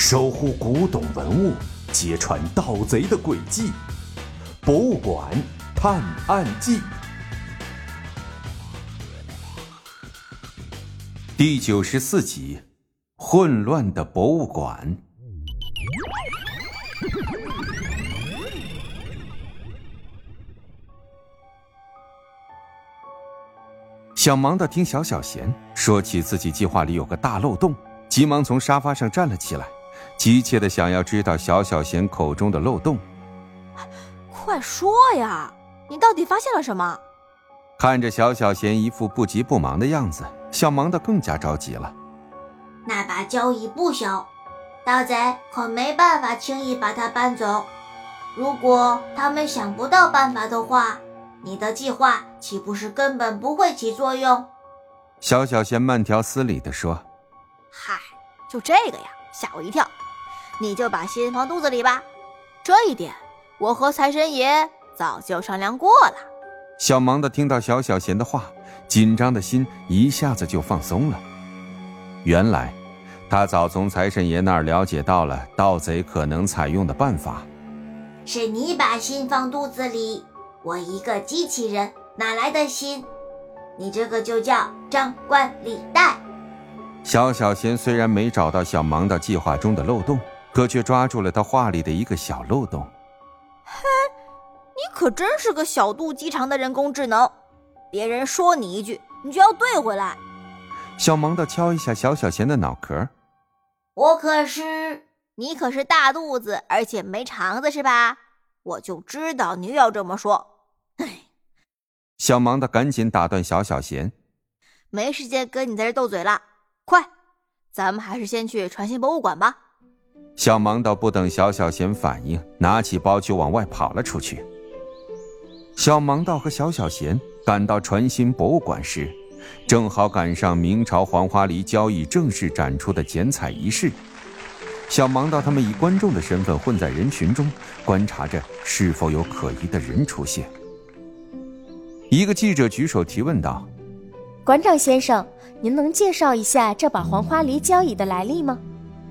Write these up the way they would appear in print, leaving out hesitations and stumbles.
守护古董文物，揭穿盗贼的诡计。博物馆探案记第94集：混乱的博物馆。小盲的听小贤说起自己计划里有个大漏洞，急忙从沙发上站了起来，急切地想要知道小贤口中的漏洞。 快说呀，你到底发现了什么？ 看着小贤一副不急不忙的样子，小盲的更加着急了。 那把交椅不小，盗贼可没办法轻易把它搬走。如果他们想不到办法的话，你的计划岂不是根本不会起作用？ 小贤慢条斯理地说。 嗨，就这个呀，吓我一跳。你就把心放肚子里吧，这一点我和财神爷早就商量过了。 小盲的听到小贤的话，紧张的心一下子就放松了。原来他早从财神爷那儿了解到了盗贼可能采用的办法。 是你把心放肚子里，我一个机器人哪来的心？你这个就叫张冠李戴。 小贤虽然没找到小盲的计划中的漏洞，可却抓住了他话里的一个小漏洞。 嘿，你可真是个小肚鸡肠的人工智能，别人说你一句你就要对回来。 小盲的敲一下小贤的脑壳。 你可是大肚子而且没肠子是吧？我就知道你又要这么说。 小盲的赶紧打断小贤， 没时间跟你在这斗嘴了，快，咱们还是先去传信博物馆吧。 小盲的不等小贤反应，拿起包就往外跑了出去。小盲道和小贤赶到传信博物馆时，正好赶上明朝黄花梨交椅正式展出的剪彩仪式。小盲道他们以观众的身份混在人群中，观察着是否有可疑的人出现。一个记者举手提问道： 馆长先生，您能介绍一下这把黄花梨交椅的来历吗？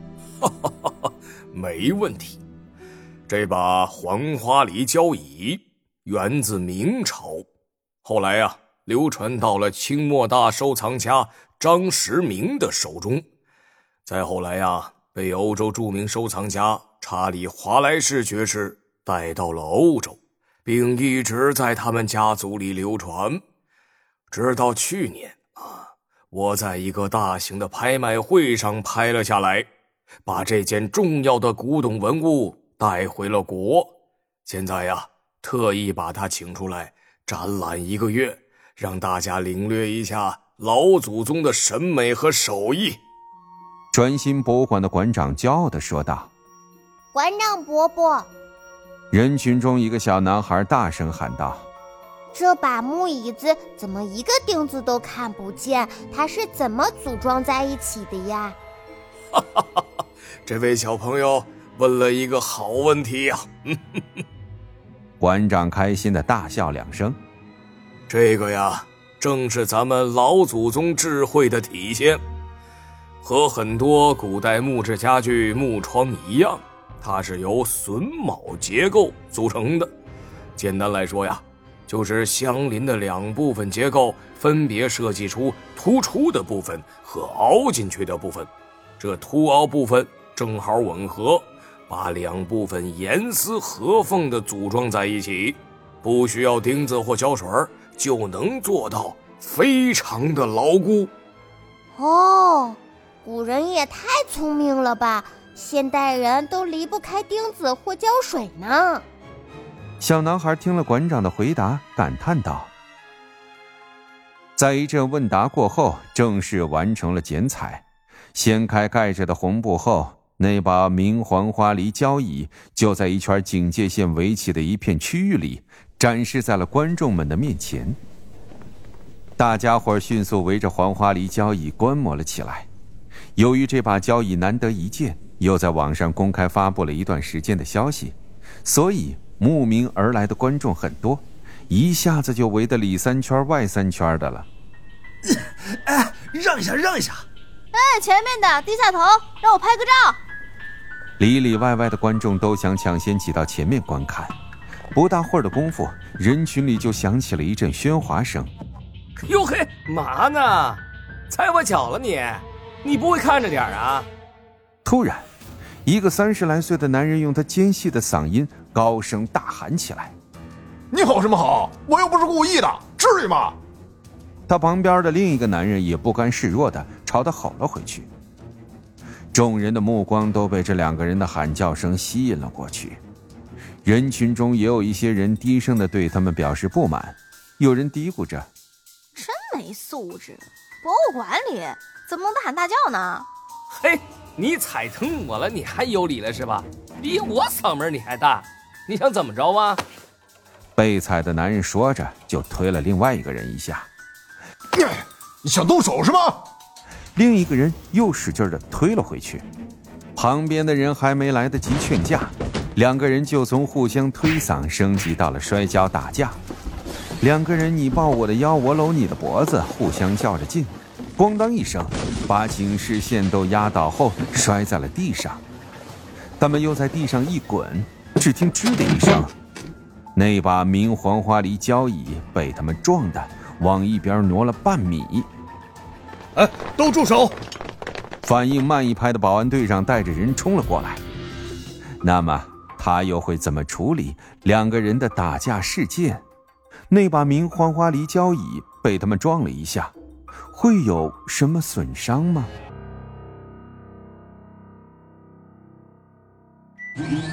没问题。这把黄花梨交椅源自明朝，后来流传到了清末大收藏家张时明的手中，再后来被欧洲著名收藏家查理·华莱士爵士带到了欧洲，并一直在他们家族里流传。直到去年我在一个大型的拍卖会上拍了下来，把这件重要的古董文物带回了国。现在特意把它请出来展览1个月，让大家领略一下老祖宗的审美和手艺。 传信博物馆的馆长骄傲地说道。 馆长伯伯。 人群中一个小男孩大声喊道， 这把木椅子怎么一个钉子都看不见？它是怎么组装在一起的呀？ 这位小朋友问了一个好问题呀。 馆长开心地大笑2声。 这个正是咱们老祖宗智慧的体现。和很多古代木质家具木窗一样，它是由榫卯结构组成的。简单来说就是相邻的2部分结构分别设计出突出的部分和凹进去的部分，这凸凹部分正好吻合，把2部分严丝合缝地组装在一起，不需要钉子或胶水就能做到非常的牢固。 古人也太聪明了吧，现代人都离不开钉子或胶水呢。 小男孩听了馆长的回答，感叹道。在一阵问答过后，正式完成了剪彩。掀开盖着的红布后，那把明黄花梨交椅就在一圈警戒线围起的一片区域里展示在了观众们的面前。大家伙迅速围着黄花梨交椅观摩了起来。由于这把交椅难得一见，又在网上公开发布了一段时间的消息，所以慕名而来的观众很多，一下子就围得里3圈外3圈的了。 让一下！ 前面的低下头，让我拍个照。 里里外外的观众都想抢先挤到前面观看。不大会儿的功夫，人群里就响起了一阵喧哗声。 哟嘿，嘛呢？踩我脚了你？你不会看着点啊？ 突然，一个30来岁的男人用他尖细的嗓音高声大喊起来：“ 你吼什么吼？我又不是故意的，至于吗？” 他旁边的另一个男人也不甘示弱地朝他吼了回去。众人的目光都被这2个人的喊叫声吸引了过去，人群中也有一些人低声地对他们表示不满，有人嘀咕着：“ 真没素质，博物馆里怎么能大喊大叫呢？” 嘿，你踩疼我了，你还有理了是吧？比我嗓门你还大，你想怎么着啊？ 被踩的男人说着就推了另外一个人一下。 你想动手是吗？ 另一个人又使劲地推了回去。旁边的人还没来得及劝架，2个人就从互相推搡升级到了摔跤打架。2个人你抱我的腰，我搂你的脖子，互相较着劲，咣当一声把警示线都压倒后摔在了地上。他们又在地上一滚，只听吱的一声，那把明黄花梨交椅被他们撞得往一边挪了半米。 哎，都住手！ 反应慢一拍的保安队长带着人冲了过来。那么他又会怎么处理2个人的打架事件？那把明黄花梨交椅被他们撞了一下，会有什么损伤吗？